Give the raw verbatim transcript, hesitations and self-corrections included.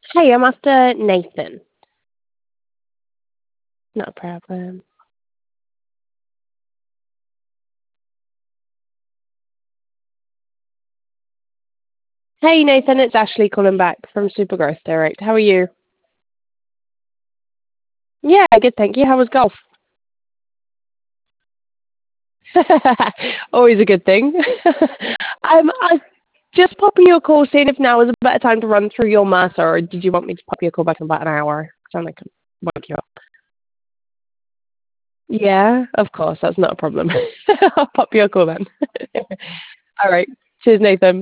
Hey, I'm after Nathan. Not a problem. Hey, Nathan, it's Ashley calling back from Supergrowth Direct. How are you? Yeah, good, thank you. How was golf? Always a good thing. um, I just popping you a call, seeing if now is a better time to run through your matter, or did you want me to pop you a call back in about an hour? Sound like I woke you up. Yeah, of course, that's not a problem. I'll pop you a call then. All right. Cheers, Nathan.